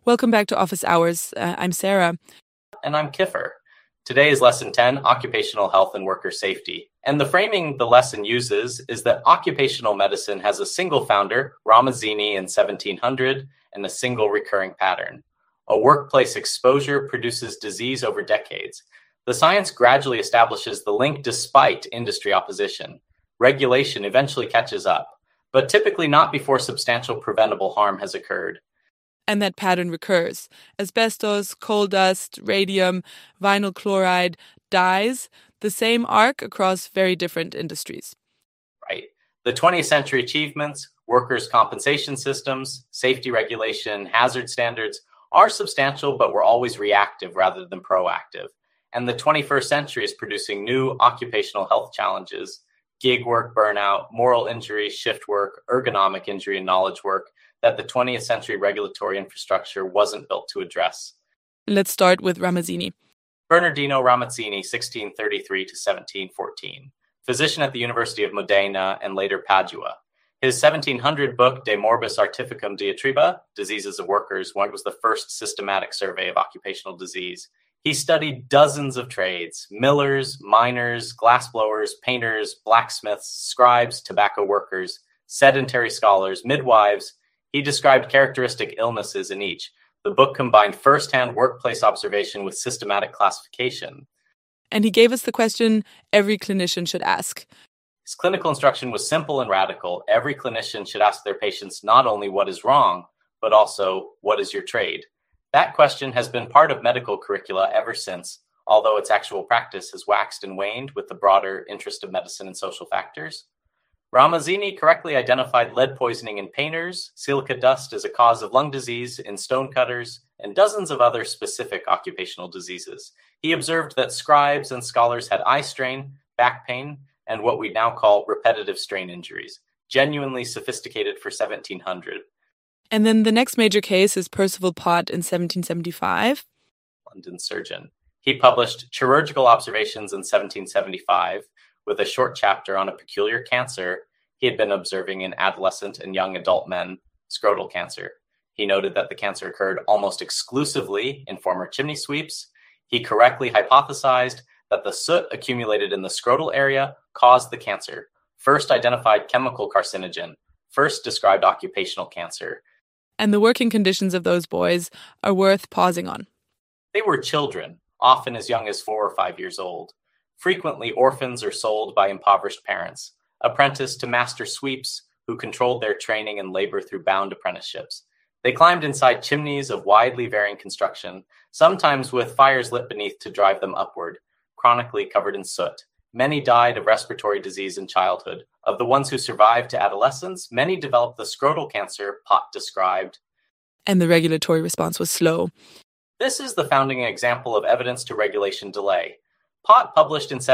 Welcome back to Office Hours. I'm Sarah. And I'm Kiffer. Today is Lesson 10, Occupational Health and Worker Safety. And the framing the lesson uses is that occupational medicine has a single founder, Ramazzini in 1700, and a single recurring pattern. A workplace exposure produces disease over decades. The science gradually establishes the link despite industry opposition. Regulation eventually catches up, but typically not before substantial preventable harm has occurred. And that pattern recurs. Asbestos, coal dust, radium, vinyl chloride, dyes, the same arc across very different industries. Right. The 20th century achievements, workers' compensation systems, safety regulation, hazard standards are substantial, but were always reactive rather than proactive. And the 21st century is producing new occupational health challenges, gig work burnout, moral injury, shift work, ergonomic injury, and knowledge work that the 20th century regulatory infrastructure wasn't built to address. Let's start with Ramazzini. Bernardino Ramazzini, 1633 to 1714, physician at the University of Modena and later Padua. His 1700 book, De Morbis Artificum Diatriba, Diseases of Workers, was the first systematic survey of occupational disease. He studied dozens of trades: millers, miners, glassblowers, painters, blacksmiths, scribes, tobacco workers, sedentary scholars, midwives. He described characteristic illnesses in each. The book combined first-hand workplace observation with systematic classification. And he gave us the question every clinician should ask. His clinical instruction was simple and radical. Every clinician should ask their patients not only what is wrong, but also what is your trade. That question has been part of medical curricula ever since, although its actual practice has waxed and waned with the broader interest of medicine and social factors. Ramazzini correctly identified lead poisoning in painters, silica dust as a cause of lung disease in stonecutters, and dozens of other specific occupational diseases. He observed that scribes and scholars had eye strain, back pain, and what we now call repetitive strain injuries, genuinely sophisticated for 1700. And then the next major case is Percival Pott in 1775. London surgeon. He published Chirurgical Observations in 1775, with a short chapter on a peculiar cancer he had been observing in adolescent and young adult men, scrotal cancer. He noted that the cancer occurred almost exclusively in former chimney sweeps. He correctly hypothesized that the soot accumulated in the scrotal area caused the cancer, first identified chemical carcinogen, first described occupational cancer. And the working conditions of those boys are worth pausing on. They were children, often as young as 4 or 5 years old. Frequently, orphans are sold by impoverished parents, apprenticed to master sweeps who controlled their training and labor through bound apprenticeships. They climbed inside chimneys of widely varying construction, sometimes with fires lit beneath to drive them upward, chronically covered in soot. Many died of respiratory disease in childhood. Of the ones who survived to adolescence, many developed the scrotal cancer Pott described. And the regulatory response was slow. This is the founding example of evidence to regulation delay. Pott published in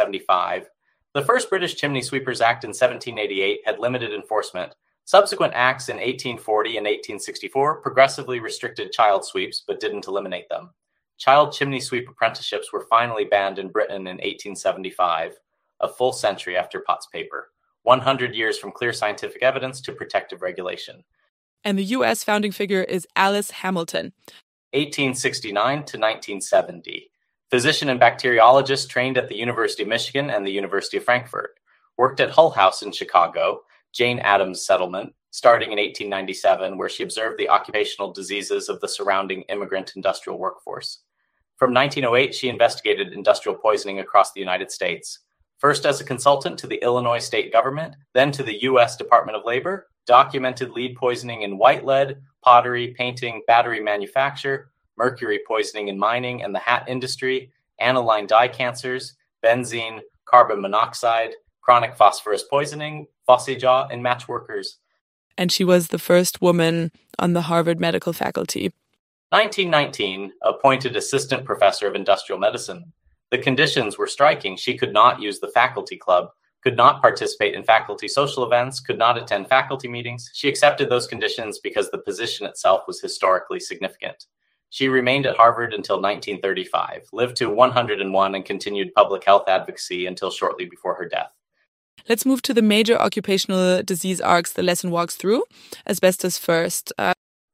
1775. The first British Chimney Sweepers Act in 1788 had limited enforcement. Subsequent acts in 1840 and 1864 progressively restricted child sweeps but didn't eliminate them. Child chimney sweep apprenticeships were finally banned in Britain in 1875, a full century after Pott's paper. 100 years from clear scientific evidence to protective regulation. And the U.S. founding figure is Alice Hamilton. 1869 to 1970. Physician and bacteriologist trained at the University of Michigan and the University of Frankfurt. Worked at Hull House in Chicago, Jane Addams Settlement, starting in 1897, where she observed the occupational diseases of the surrounding immigrant industrial workforce. From 1908, she investigated industrial poisoning across the United States. First as a consultant to the Illinois state government, then to the U.S. Department of Labor, documented lead poisoning in white lead, pottery, painting, battery manufacture, mercury poisoning in mining and the hat industry, aniline dye cancers, benzene, carbon monoxide, chronic phosphorus poisoning, phossy jaw, and match workers. And she was the first woman on the Harvard medical faculty. 1919, appointed assistant professor of industrial medicine. The conditions were striking. She could not use the faculty club, could not participate in faculty social events, could not attend faculty meetings. She accepted those conditions because the position itself was historically significant. She remained at Harvard until 1935, lived to 101, and continued public health advocacy until shortly before her death. Let's move to the major occupational disease arcs the lesson walks through. Asbestos first.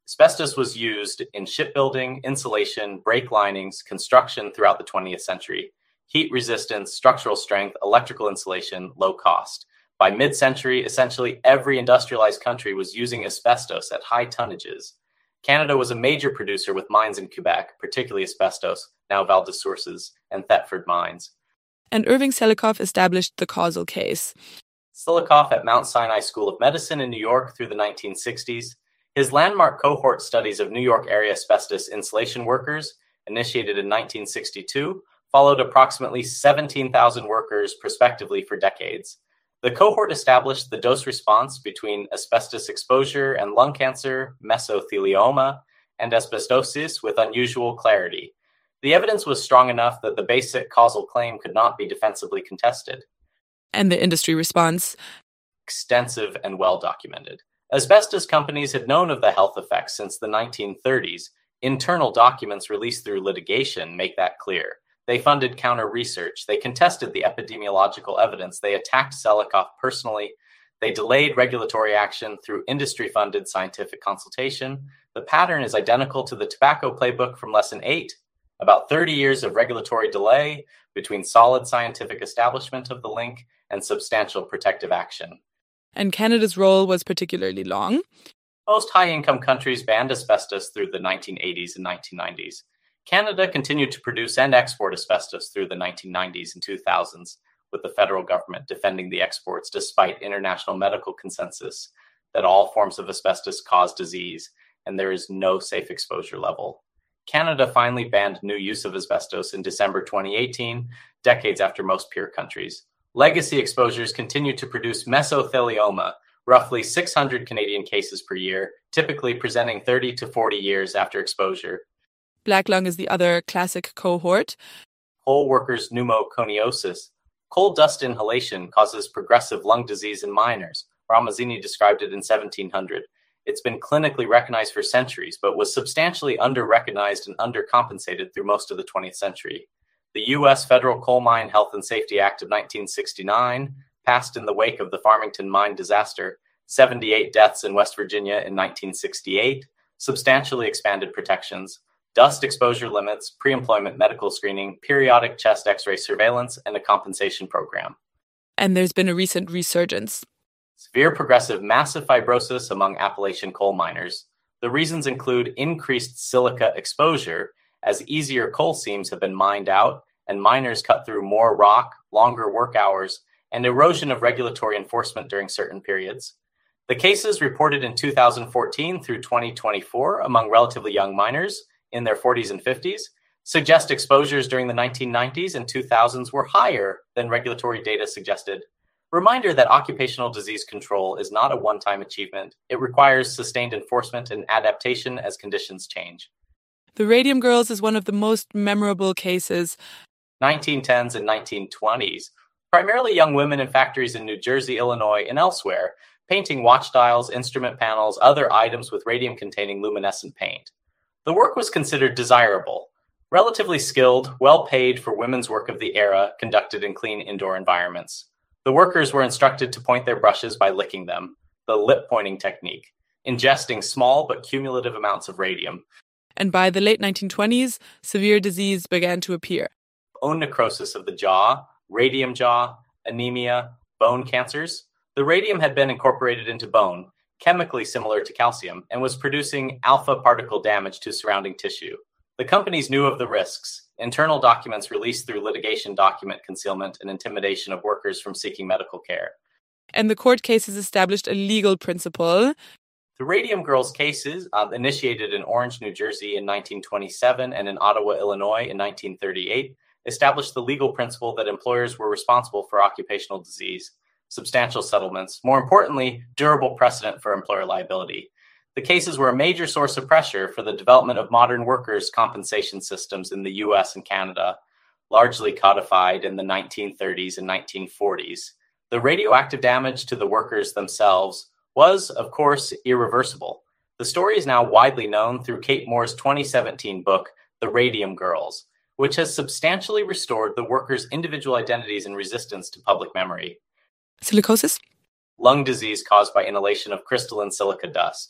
Asbestos was used in shipbuilding, insulation, brake linings, construction throughout the 20th century. Heat resistance, structural strength, electrical insulation, low cost. By mid-century, essentially every industrialized country was using asbestos at high tonnages. Canada was a major producer with mines in Quebec, particularly asbestos, now Val des Sources, and Thetford mines. And Irving Selikoff established the causal case. Selikoff at Mount Sinai School of Medicine in New York through the 1960s. His landmark cohort studies of New York area asbestos insulation workers, initiated in 1962, followed approximately 17,000 workers prospectively for decades. The cohort established the dose response between asbestos exposure and lung cancer, mesothelioma, and asbestosis with unusual clarity. The evidence was strong enough that the basic causal claim could not be defensively contested. And the industry response? Extensive and well documented. Asbestos companies had known of the health effects since the 1930s. Internal documents released through litigation make that clear. They funded counter-research. They contested the epidemiological evidence. They attacked Selikoff personally. They delayed regulatory action through industry-funded scientific consultation. The pattern is identical to the tobacco playbook from Lesson 8. About 30 years of regulatory delay between solid scientific establishment of the link and substantial protective action. And Canada's role was particularly long. Most high-income countries banned asbestos through the 1980s and 1990s. Canada continued to produce and export asbestos through the 1990s and 2000s, with the federal government defending the exports despite international medical consensus that all forms of asbestos cause disease and there is no safe exposure level. Canada finally banned new use of asbestos in December 2018, decades after most peer countries. Legacy exposures continue to produce mesothelioma, roughly 600 Canadian cases per year, typically presenting 30 to 40 years after exposure. Black lung is the other classic cohort. Coal workers' pneumoconiosis. Coal dust inhalation causes progressive lung disease in miners. Ramazzini described it in 1700. It's been clinically recognized for centuries, but was substantially under-recognized and undercompensated through most of the 20th century. The U.S. Federal Coal Mine Health and Safety Act of 1969, passed in the wake of the Farmington mine disaster, 78 deaths in West Virginia in 1968, substantially expanded protections, dust exposure limits, pre-employment medical screening, periodic chest X-ray surveillance, and a compensation program. And there's been a recent resurgence. Severe progressive massive fibrosis among Appalachian coal miners. The reasons include increased silica exposure, as easier coal seams have been mined out and miners cut through more rock, longer work hours, and erosion of regulatory enforcement during certain periods. The cases reported in 2014 through 2024 among relatively young miners in their 40s and 50s suggest exposures during the 1990s and 2000s were higher than regulatory data suggested. Reminder that occupational disease control is not a one-time achievement. It requires sustained enforcement and adaptation as conditions change. The Radium Girls is one of the most memorable cases. 1910s and 1920s, primarily young women in factories in New Jersey, Illinois, and elsewhere, painting watch dials, instrument panels, other items with radium-containing luminescent paint. The work was considered desirable, relatively skilled, well-paid for women's work of the era, conducted in clean indoor environments. The workers were instructed to point their brushes by licking them, the lip-pointing technique, ingesting small but cumulative amounts of radium. And by the late 1920s, severe disease began to appear. Bone necrosis of the jaw, radium jaw, anemia, bone cancers. The radium had been incorporated into bone, chemically similar to calcium, and was producing alpha particle damage to surrounding tissue. The companies knew of the risks. Internal documents released through litigation document concealment and intimidation of workers from seeking medical care. And the court cases established a legal principle. The Radium Girls cases, initiated in Orange, New Jersey in 1927 and in Ottawa, Illinois in 1938, established the legal principle that employers were responsible for occupational disease, substantial settlements, more importantly, durable precedent for employer liability. The cases were a major source of pressure for the development of modern workers' compensation systems in the US and Canada, largely codified in the 1930s and 1940s. The radioactive damage to the workers themselves was, of course, irreversible. The story is now widely known through Kate Moore's 2017 book, The Radium Girls, which has substantially restored the workers' individual identities and resistance to public memory. Silicosis? Lung disease caused by inhalation of crystalline silica dust.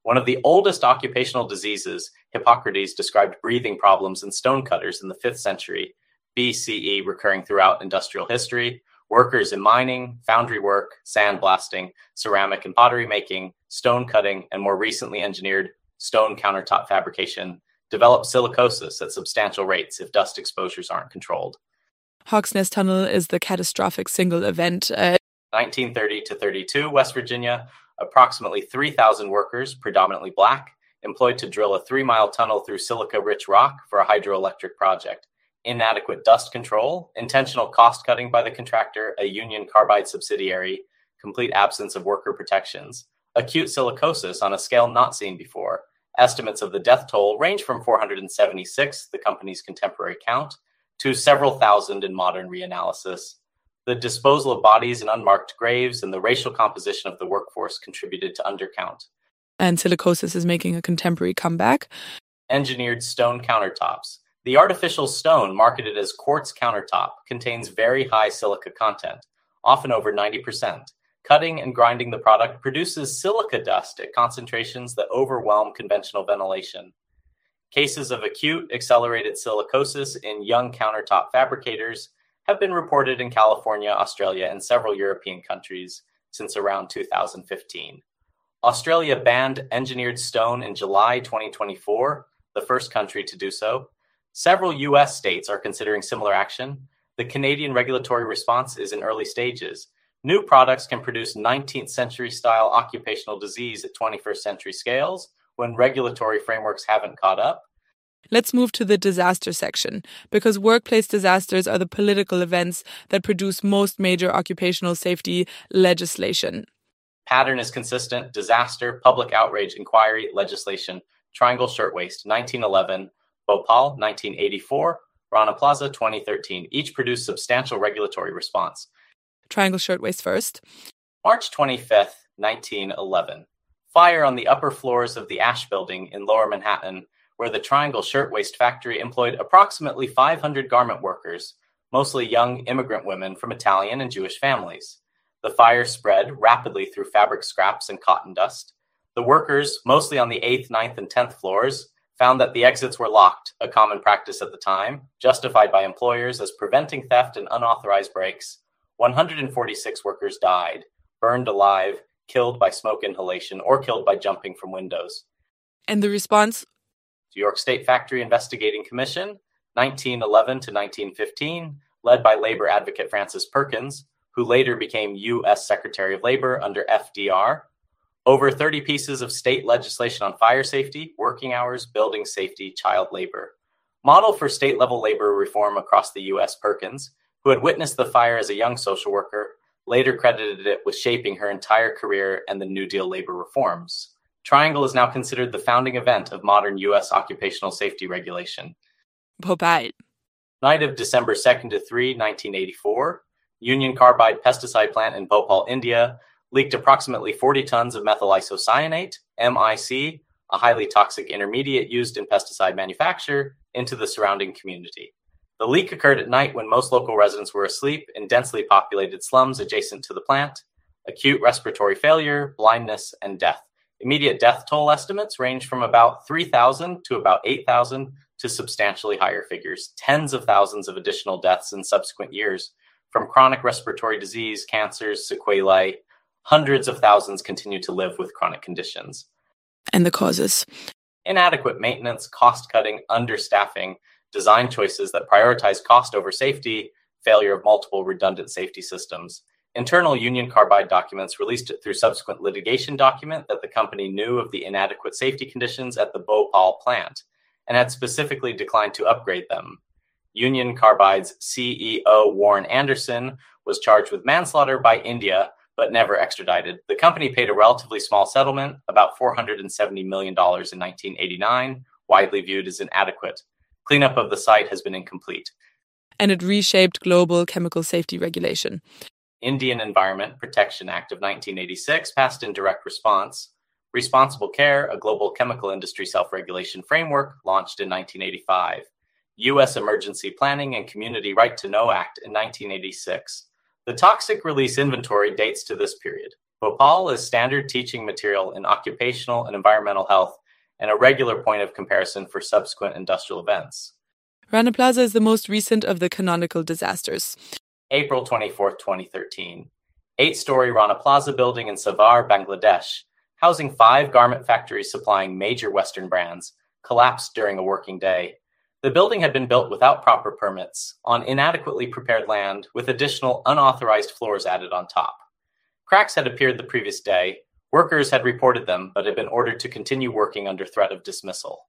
One of the oldest occupational diseases, Hippocrates described breathing problems in stonecutters in the 5th century BCE recurring throughout industrial history. Workers in mining, foundry work, sandblasting, ceramic and pottery making, stone cutting, and more recently engineered stone countertop fabrication develop silicosis at substantial rates if dust exposures aren't controlled. Hawks Nest Tunnel is the catastrophic single event. 1930 to 32, West Virginia, approximately 3,000 workers, predominantly black, employed to drill a 3-mile tunnel through silica-rich rock for a hydroelectric project. Inadequate dust control, intentional cost-cutting by the contractor, a Union Carbide subsidiary, complete absence of worker protections, acute silicosis on a scale not seen before. Estimates of the death toll range from 476, the company's contemporary count, to several thousand in modern reanalysis. The disposal of bodies in unmarked graves and the racial composition of the workforce contributed to undercount. And silicosis is making a contemporary comeback. Engineered stone countertops. The artificial stone marketed as quartz countertop contains very high silica content, often over 90%. Cutting and grinding the product produces silica dust at concentrations that overwhelm conventional ventilation. Cases of acute accelerated silicosis in young countertop fabricators have been reported in California, Australia, and several European countries since around 2015. Australia banned engineered stone in July 2024, the first country to do so. Several U.S. states are considering similar action. The Canadian regulatory response is in early stages. New products can produce 19th century style occupational disease at 21st century scales when regulatory frameworks haven't caught up. Let's move to the disaster section, because workplace disasters are the political events that produce most major occupational safety legislation. Pattern is consistent: disaster, public outrage, inquiry, legislation. Triangle Shirtwaist, 1911. Bhopal, 1984. Rana Plaza, 2013. Each produced substantial regulatory response. Triangle Shirtwaist first. March 25th, 1911. Fire on the upper floors of the Ash Building in Lower Manhattan, where the Triangle Shirtwaist Factory employed approximately 500 garment workers, mostly young immigrant women from Italian and Jewish families. The fire spread rapidly through fabric scraps and cotton dust. The workers, mostly on the 8th, 9th, and 10th floors, found that the exits were locked, a common practice at the time, justified by employers as preventing theft and unauthorized breaks. 146 workers died, burned alive, killed by smoke inhalation, or killed by jumping from windows. And the response? New York State Factory Investigating Commission, 1911 to 1915, led by labor advocate Francis Perkins, who later became U.S. Secretary of Labor under FDR. Over 30 pieces of state legislation on fire safety, working hours, building safety, child labor. Model for state-level labor reform across the U.S., Perkins, who had witnessed the fire as a young social worker, later credited it with shaping her entire career and the New Deal labor reforms. Triangle is now considered the founding event of modern U.S. occupational safety regulation. Bhopal. Night of December 2nd to 3, 1984, Union Carbide pesticide plant in Bhopal, India, leaked approximately 40 tons of methyl isocyanate, MIC, a highly toxic intermediate used in pesticide manufacture, into the surrounding community. The leak occurred at night when most local residents were asleep in densely populated slums adjacent to the plant. Acute respiratory failure, blindness, and death. Immediate death toll estimates range from about 3,000 to about 8,000 to substantially higher figures, tens of thousands of additional deaths in subsequent years from chronic respiratory disease, cancers, sequelae. Hundreds of thousands continue to live with chronic conditions. And the causes? Inadequate maintenance, cost-cutting, understaffing, design choices that prioritize cost over safety, failure of multiple redundant safety systems. Internal Union Carbide documents released through subsequent litigation document that the company knew of the inadequate safety conditions at the Bhopal plant and had specifically declined to upgrade them. Union Carbide's CEO Warren Anderson was charged with manslaughter by India, but never extradited. The company paid a relatively small settlement, about $470 million in 1989, widely viewed as inadequate. Cleanup of the site has been incomplete. And it reshaped global chemical safety regulation. Indian Environment Protection Act of 1986 passed in direct response. Responsible Care, a global chemical industry self-regulation framework, launched in 1985. U.S. Emergency Planning and Community Right to Know Act in 1986. The toxic release inventory dates to this period. Bhopal is standard teaching material in occupational and environmental health and a regular point of comparison for subsequent industrial events. Rana Plaza is the most recent of the canonical disasters. April 24, 2013. 8-story Rana Plaza building in Savar, Bangladesh, housing 5 garment factories supplying major Western brands, collapsed during a working day. The building had been built without proper permits, on inadequately prepared land, with additional unauthorized floors added on top. Cracks had appeared the previous day. Workers had reported them, but had been ordered to continue working under threat of dismissal.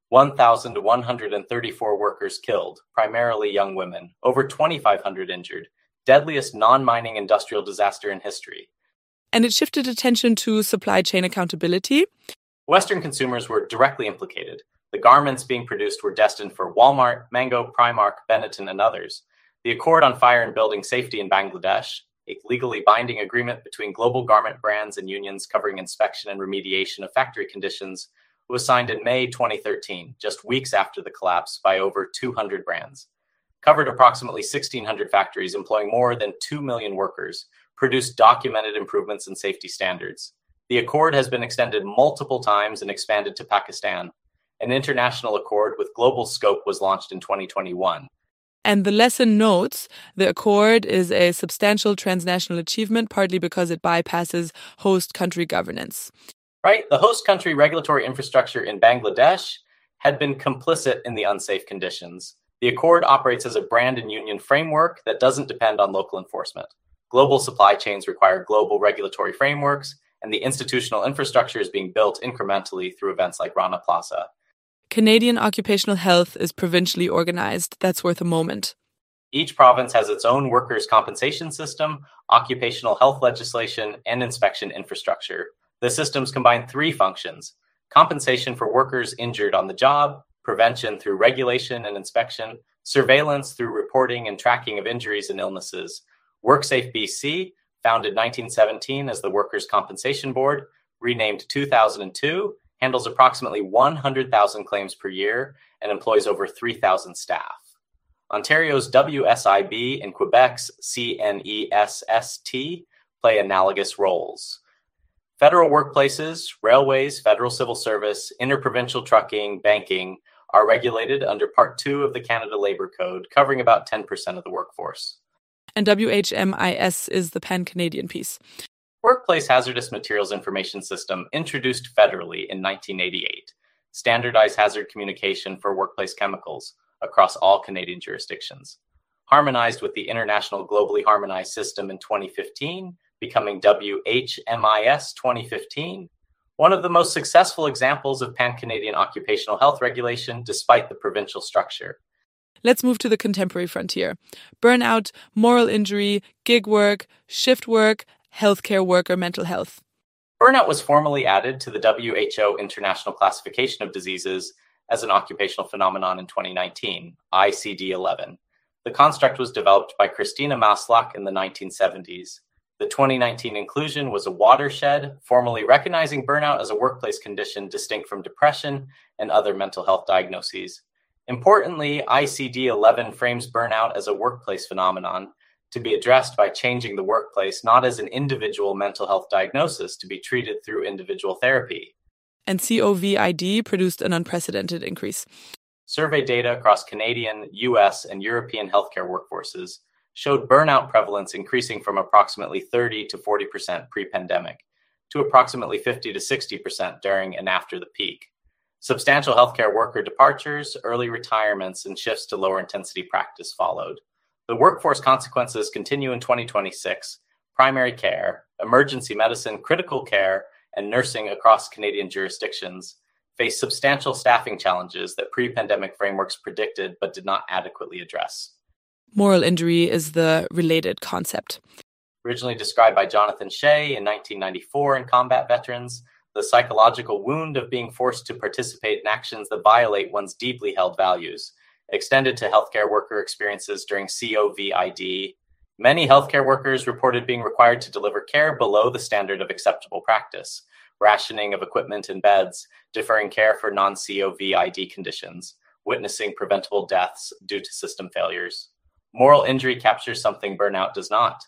1,134 workers killed, primarily young women, over 2,500 injured, deadliest non-mining industrial disaster in history. And it shifted attention to supply chain accountability. Western consumers were directly implicated. The garments being produced were destined for Walmart, Mango, Primark, Benetton, and others. The Accord on Fire and Building Safety in Bangladesh, a legally binding agreement between global garment brands and unions covering inspection and remediation of factory conditions, was signed in May 2013, just weeks after the collapse, by over 200 brands. Covered approximately 1,600 factories employing more than 2 million workers, produced documented improvements in safety standards. The accord has been extended multiple times and expanded to Pakistan. An international accord with global scope was launched in 2021. And the lesson notes, the accord is a substantial transnational achievement, partly because it bypasses host country governance. Right, the host country regulatory infrastructure in Bangladesh had been complicit in the unsafe conditions. The accord operates as a brand and union framework that doesn't depend on local enforcement. Global supply chains require global regulatory frameworks, and the institutional infrastructure is being built incrementally through events like Rana Plaza. Canadian occupational health is provincially organized. That's worth a moment. Each province has its own workers' compensation system, occupational health legislation, and inspection infrastructure. The systems combine 3 functions: compensation for workers injured on the job, prevention through regulation and inspection, surveillance through reporting and tracking of injuries and illnesses. WorkSafe BC, founded 1917 as the Workers' Compensation Board, renamed 2002, handles approximately 100,000 claims per year and employs over 3,000 staff. Ontario's WSIB and Quebec's CNESST play analogous roles. Federal workplaces, railways, federal civil service, interprovincial trucking, banking are regulated under Part 2 of the Canada Labour Code, covering about 10% of the workforce. And WHMIS is the pan-Canadian piece. Workplace Hazardous Materials Information System, introduced federally in 1988, standardized hazard communication for workplace chemicals across all Canadian jurisdictions. Harmonized with the International Globally Harmonized System in 2015, becoming WHMIS 2015, one of the most successful examples of pan-Canadian occupational health regulation despite the provincial structure. Let's move to the contemporary frontier. Burnout, moral injury, gig work, shift work, healthcare worker mental health. Burnout was formally added to the WHO International Classification of Diseases as an occupational phenomenon in 2019, ICD-11. The construct was developed by Christina Maslach in the 1970s. The 2019 inclusion was a watershed, formally recognizing burnout as a workplace condition distinct from depression and other mental health diagnoses. Importantly, ICD-11 frames burnout as a workplace phenomenon to be addressed by changing the workplace, not as an individual mental health diagnosis to be treated through individual therapy. And COVID produced an unprecedented increase. Survey data across Canadian, US, and European healthcare workforces showed burnout prevalence increasing from approximately 30 to 40% pre-pandemic to approximately 50 to 60% during and after the peak. Substantial healthcare worker departures, early retirements, and shifts to lower intensity practice followed. The workforce consequences continue in 2026. Primary care, emergency medicine, critical care, and nursing across Canadian jurisdictions face substantial staffing challenges that pre-pandemic frameworks predicted but did not adequately address. Moral injury is the related concept. Originally described by Jonathan Shea in 1994 in Combat Veterans, the psychological wound of being forced to participate in actions that violate one's deeply held values, extended to healthcare worker experiences during COVID. Many healthcare workers reported being required to deliver care below the standard of acceptable practice, rationing of equipment and beds, deferring care for non-COVID conditions, witnessing preventable deaths due to system failures. Moral injury captures something burnout does not.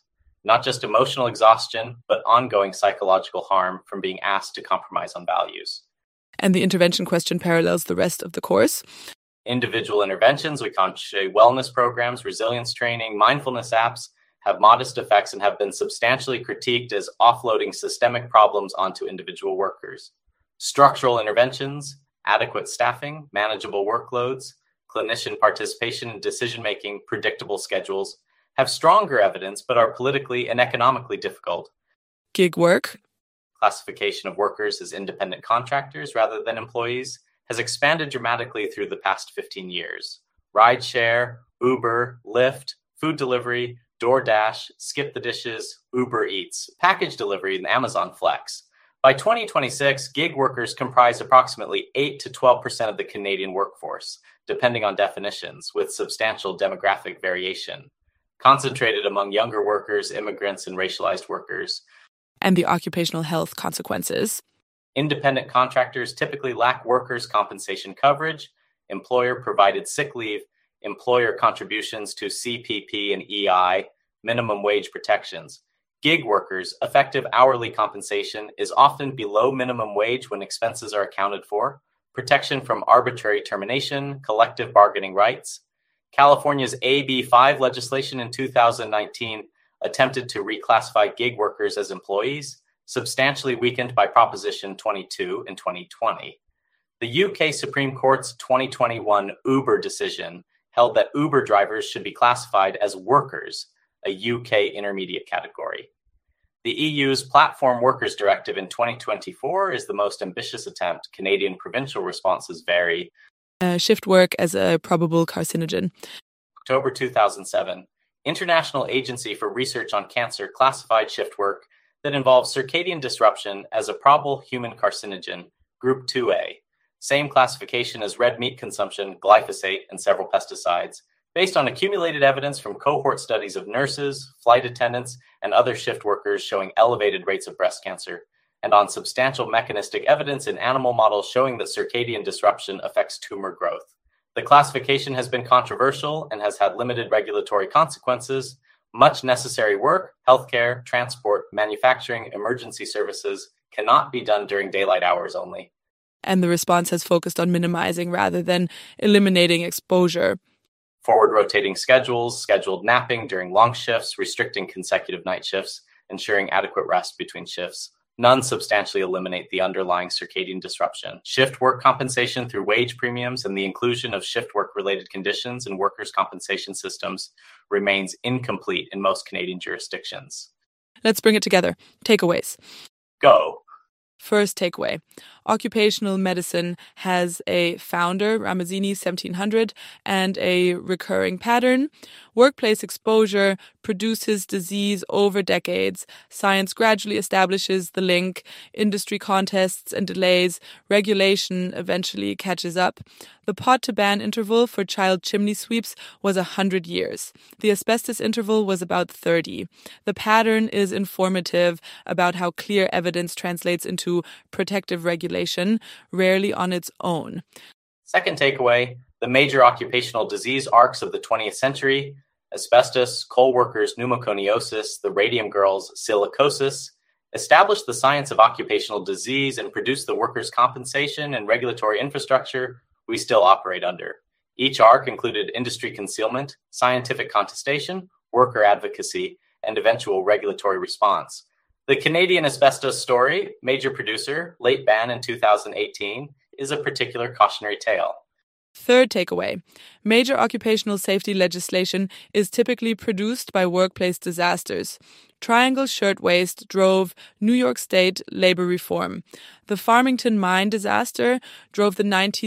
not just emotional exhaustion, but ongoing psychological harm from being asked to compromise on values. And the intervention question parallels the rest of the course. Individual interventions, unconscious wellness programs, resilience training, mindfulness apps have modest effects and have been substantially critiqued as offloading systemic problems onto individual workers. Structural interventions, adequate staffing, manageable workloads, clinician participation in decision-making, predictable schedules have stronger evidence but are politically and economically difficult. Gig work, classification of workers as independent contractors rather than employees, has expanded dramatically through the past 15 years. Rideshare, Uber, Lyft, food delivery, DoorDash, Skip the Dishes, Uber Eats, package delivery, and Amazon Flex. By 2026, gig workers comprise approximately 8 to 12% of the Canadian workforce, depending on definitions, with substantial demographic variation, concentrated among younger workers, immigrants, and racialized workers. And the occupational health consequences. Independent contractors typically lack workers' compensation coverage, employer-provided sick leave, employer contributions to CPP and EI, minimum wage protections. Gig workers' effective hourly compensation is often below minimum wage when expenses are accounted for, protection from arbitrary termination, collective bargaining rights. California's AB 5 legislation in 2019 attempted to reclassify gig workers as employees, substantially weakened by Proposition 22 in 2020. The UK Supreme Court's 2021 Uber decision held that Uber drivers should be classified as workers, a UK intermediate category. The EU's Platform Workers Directive in 2024 is the most ambitious attempt. Canadian provincial responses vary. Shift work as a probable carcinogen. October 2007, International Agency for Research on Cancer classified shift work that involves circadian disruption as a probable human carcinogen, Group 2A, same classification as red meat consumption, glyphosate, and several pesticides, based on accumulated evidence from cohort studies of nurses, flight attendants, and other shift workers showing elevated rates of breast cancer, and on substantial mechanistic evidence in animal models showing that circadian disruption affects tumor growth. The classification has been controversial and has had limited regulatory consequences. Much necessary work, healthcare, transport, manufacturing, emergency services cannot be done during daylight hours only. And the response has focused on minimizing rather than eliminating exposure. Forward rotating schedules, scheduled napping during long shifts, restricting consecutive night shifts, ensuring adequate rest between shifts. None substantially eliminate the underlying circadian disruption. Shift work compensation through wage premiums and the inclusion of shift work-related conditions in workers' compensation systems remains incomplete in most Canadian jurisdictions. Let's bring it together. Takeaways. Go. First takeaway. Occupational medicine has a founder, Ramazzini 1700, and a recurring pattern. Workplace exposure produces disease over decades. Science gradually establishes the link. Industry contests and delays. Regulation eventually catches up. The pot to ban interval for child chimney sweeps was 100 years. The asbestos interval was about 30. The pattern is informative about how clear evidence translates into protective regulation, rarely on its own. Second takeaway, the major occupational disease arcs of the 20th century, asbestos, coal workers' pneumoconiosis, the radium girls' silicosis, established the science of occupational disease and produced the workers' compensation and regulatory infrastructure we still operate under. Each arc included industry concealment, scientific contestation, worker advocacy, and eventual regulatory response. The Canadian asbestos story, major producer, late ban in 2018, is a particular cautionary tale. Third takeaway. Major occupational safety legislation is typically produced by workplace disasters. Triangle Shirtwaist drove New York State labor reform. The Farmington Mine disaster drove the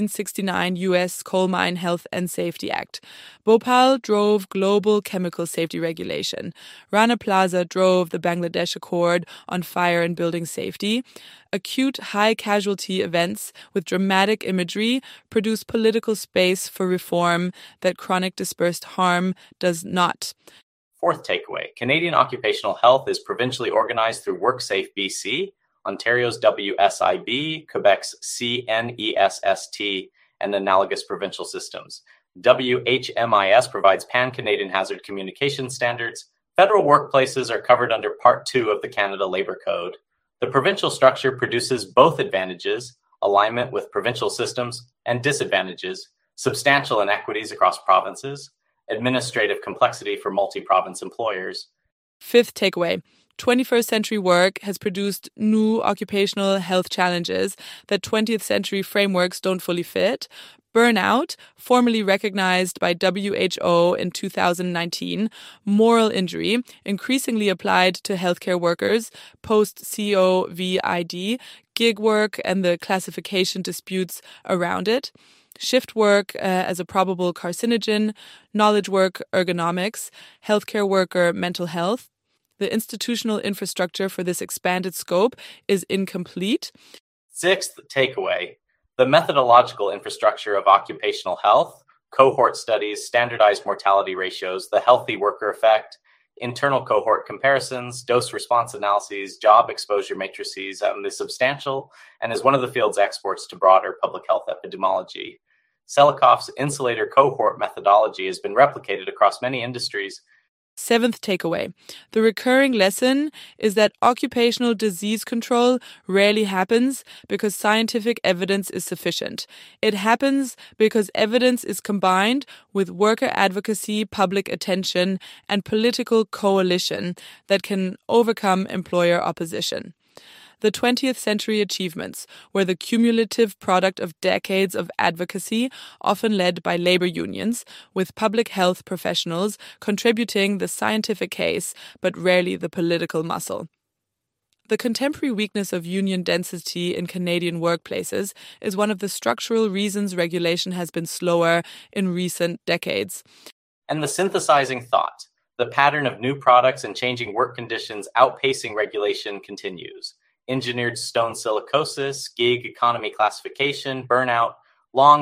1969 U.S. Coal Mine Health and Safety Act. Bhopal drove global chemical safety regulation. Rana Plaza drove the Bangladesh Accord on fire and building safety. Acute high-casualty events with dramatic imagery produce political space for reform that chronic dispersed harm does not. Fourth takeaway, Canadian occupational health is provincially organized through WorkSafe BC, Ontario's WSIB, Quebec's CNESST, and analogous provincial systems. WHMIS provides pan-Canadian hazard communication standards. Federal workplaces are covered under Part 2 of the Canada Labour Code. The provincial structure produces both advantages, alignment with provincial systems, and disadvantages, substantial inequities across provinces, administrative complexity for multi-province employers. Fifth takeaway. 21st century work has produced new occupational health challenges that 20th century frameworks don't fully fit. Burnout, formally recognized by WHO in 2019, moral injury, increasingly applied to healthcare workers, post-COVID, gig work and the classification disputes around it, shift work as a probable carcinogen, knowledge work, ergonomics, healthcare worker, mental health. The institutional infrastructure for this expanded scope is incomplete. Sixth takeaway, the methodological infrastructure of occupational health, cohort studies, standardized mortality ratios, the healthy worker effect, internal cohort comparisons, dose-response analyses, job exposure matrices, is substantial and is one of the field's exports to broader public health epidemiology. Selikoff's insulator cohort methodology has been replicated across many industries. Seventh takeaway. The recurring lesson is that occupational disease control rarely happens because scientific evidence is sufficient. It happens because evidence is combined with worker advocacy, public attention, and political coalition that can overcome employer opposition. The 20th century achievements were the cumulative product of decades of advocacy, often led by labor unions, with public health professionals contributing the scientific case, but rarely the political muscle. The contemporary weakness of union density in Canadian workplaces is one of the structural reasons regulation has been slower in recent decades. And the synthesizing thought, the pattern of new products and changing work conditions outpacing regulation continues. Engineered stone silicosis, gig economy classification, burnout, long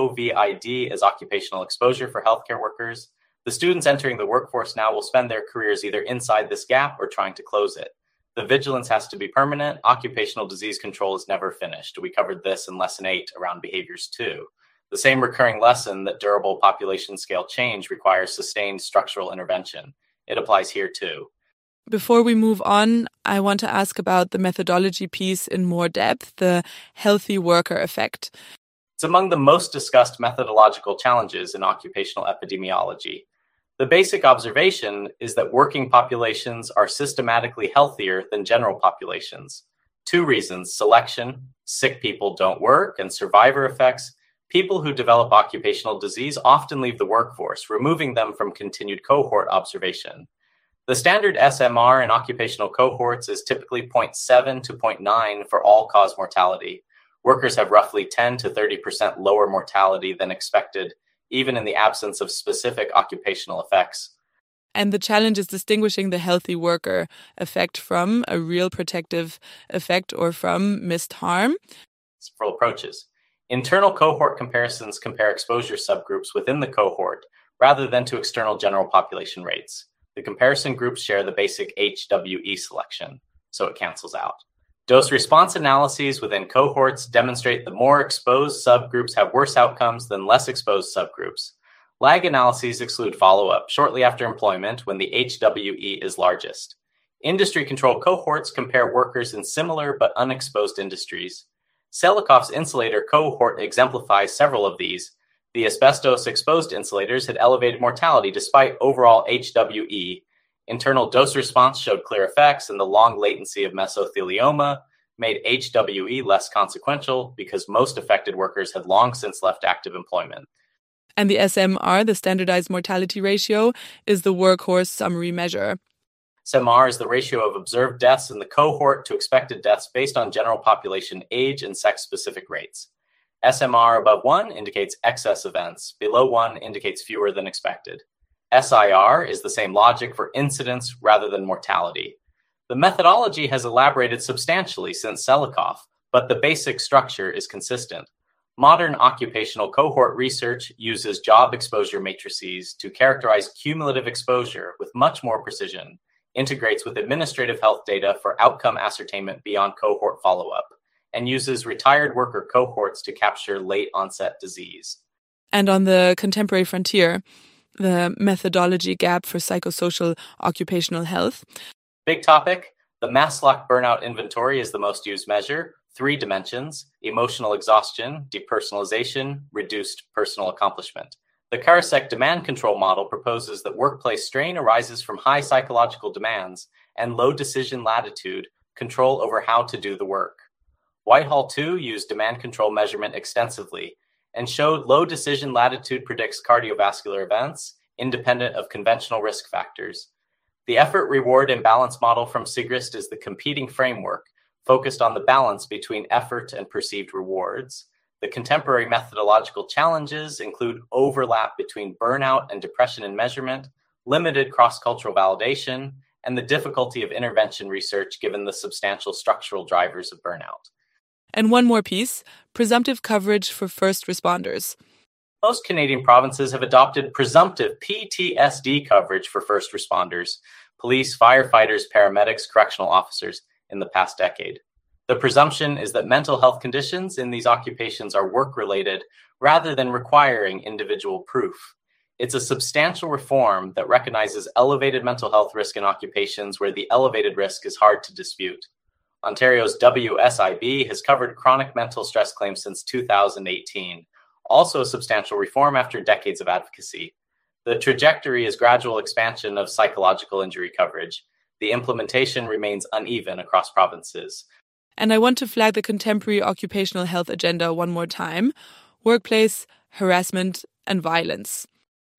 COVID as occupational exposure for healthcare workers. The students entering the workforce now will spend their careers either inside this gap or trying to close it. The vigilance has to be permanent. Occupational disease control is never finished. We covered this in Lesson 8 around behaviors 2. The same recurring lesson that durable population scale change requires sustained structural intervention. It applies here too. Before we move on, I want to ask about the methodology piece in more depth, the healthy worker effect. It's among the most discussed methodological challenges in occupational epidemiology. The basic observation is that working populations are systematically healthier than general populations. 2 reasons: selection, sick people don't work, and survivor effects. People who develop occupational disease often leave the workforce, removing them from continued cohort observation. The standard SMR in occupational cohorts is typically 0.7 to 0.9 for all-cause mortality. Workers have roughly 10 to 30% lower mortality than expected, even in the absence of specific occupational effects. And the challenge is distinguishing the healthy worker effect from a real protective effect or from missed harm. Several approaches. Internal cohort comparisons compare exposure subgroups within the cohort rather than to external general population rates. The comparison groups share the basic HWE selection, so it cancels out. Dose-response analyses within cohorts demonstrate the more exposed subgroups have worse outcomes than less exposed subgroups. Lag analyses exclude follow-up shortly after employment when the HWE is largest. Industry-controlled cohorts compare workers in similar but unexposed industries. Selikoff's insulator cohort exemplifies several of these. The asbestos-exposed insulators had elevated mortality despite overall HWE. Internal dose response showed clear effects, and the long latency of mesothelioma made HWE less consequential because most affected workers had long since left active employment. And the SMR, the standardized mortality ratio, is the workhorse summary measure. SMR is the ratio of observed deaths in the cohort to expected deaths based on general population age and sex-specific rates. SMR above 1 indicates excess events. Below 1 indicates fewer than expected. SIR is the same logic for incidence rather than mortality. The methodology has elaborated substantially since Selikoff, but the basic structure is consistent. Modern occupational cohort research uses job exposure matrices to characterize cumulative exposure with much more precision, integrates with administrative health data for outcome ascertainment beyond cohort follow-up, and uses retired worker cohorts to capture late-onset disease. And on the contemporary frontier, the methodology gap for psychosocial occupational health. Big topic. The Maslach burnout inventory is the most used measure. 3 dimensions: emotional exhaustion, depersonalization, reduced personal accomplishment. The Karasek demand control model proposes that workplace strain arises from high psychological demands and low decision latitude, control over how to do the work. Whitehall 2 used demand control measurement extensively and showed low decision latitude predicts cardiovascular events, independent of conventional risk factors. The effort-reward imbalance model from Sigrist is the competing framework, focused on the balance between effort and perceived rewards. The contemporary methodological challenges include overlap between burnout and depression in measurement, limited cross-cultural validation, and the difficulty of intervention research given the substantial structural drivers of burnout. And one more piece, presumptive coverage for first responders. Most Canadian provinces have adopted presumptive PTSD coverage for first responders, police, firefighters, paramedics, correctional officers in the past decade. The presumption is that mental health conditions in these occupations are work-related rather than requiring individual proof. It's a substantial reform that recognizes elevated mental health risk in occupations where the elevated risk is hard to dispute. Ontario's WSIB has covered chronic mental stress claims since 2018, also a substantial reform after decades of advocacy. The trajectory is gradual expansion of psychological injury coverage. The implementation remains uneven across provinces. And I want to flag the contemporary occupational health agenda one more time: workplace, harassment, and violence.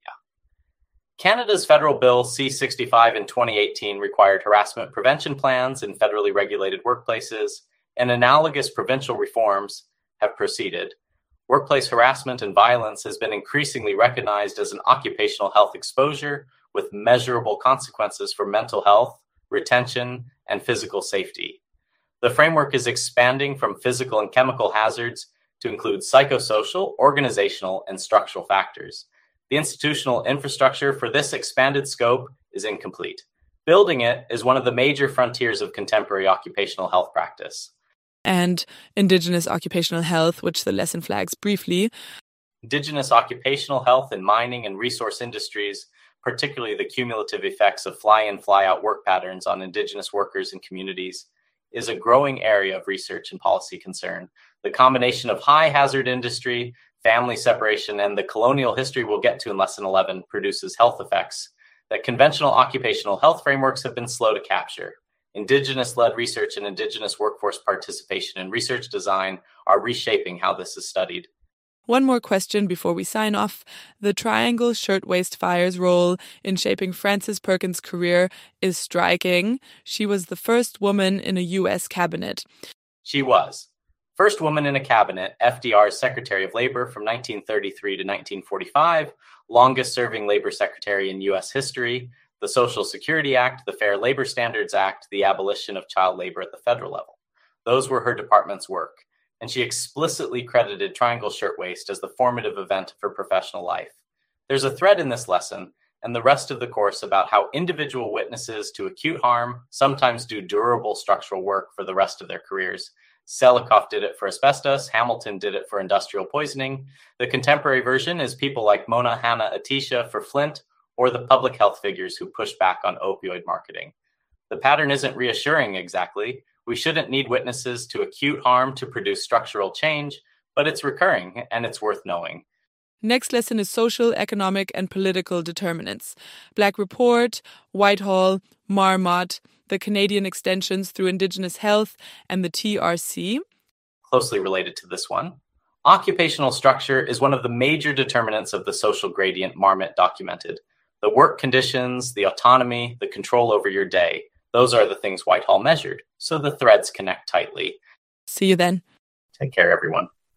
Canada's federal bill C-65 in 2018 required harassment prevention plans in federally regulated workplaces, and analogous provincial reforms have proceeded. Workplace harassment and violence has been increasingly recognized as an occupational health exposure with measurable consequences for mental health, retention, and physical safety. The framework is expanding from physical and chemical hazards to include psychosocial, organizational, and structural factors. The institutional infrastructure for this expanded scope is incomplete. Building it is one of the major frontiers of contemporary occupational health practice. And Indigenous occupational health, which the lesson flags briefly. Indigenous occupational health in mining and resource industries, particularly the cumulative effects of fly-in, fly-out work patterns on Indigenous workers and communities, is a growing area of research and policy concern. The combination of high-hazard industry, family separation, and the colonial history we'll get to in Lesson 11 produces health effects that conventional occupational health frameworks have been slow to capture. Indigenous-led research and Indigenous workforce participation in research design are reshaping how this is studied. One more question before we sign off. The Triangle Shirtwaist Fire's role in shaping Frances Perkins' career is striking. She was the first woman in a U.S. cabinet. She was. First woman in a cabinet, FDR's Secretary of Labor from 1933 to 1945, longest-serving labor secretary in U.S. history, the Social Security Act, the Fair Labor Standards Act, the abolition of child labor at the federal level. Those were her department's work, and she explicitly credited Triangle Shirtwaist as the formative event of her professional life. There's a thread in this lesson and the rest of the course about how individual witnesses to acute harm sometimes do durable structural work for the rest of their careers. Selikoff did it for asbestos, Hamilton did it for industrial poisoning. The contemporary version is people like Mona Hanna-Attisha for Flint, or the public health figures who push back on opioid marketing. The pattern isn't reassuring exactly. We shouldn't need witnesses to acute harm to produce structural change, but it's recurring and it's worth knowing. Next lesson is social, economic, and political determinants. Black Report, Whitehall, Marmot, the Canadian extensions through Indigenous health, and the TRC. Closely related to this one, occupational structure is one of the major determinants of the social gradient Marmot documented. The work conditions, the autonomy, the control over your day, those are the things Whitehall measured, so the threads connect tightly. See you then. Take care, everyone.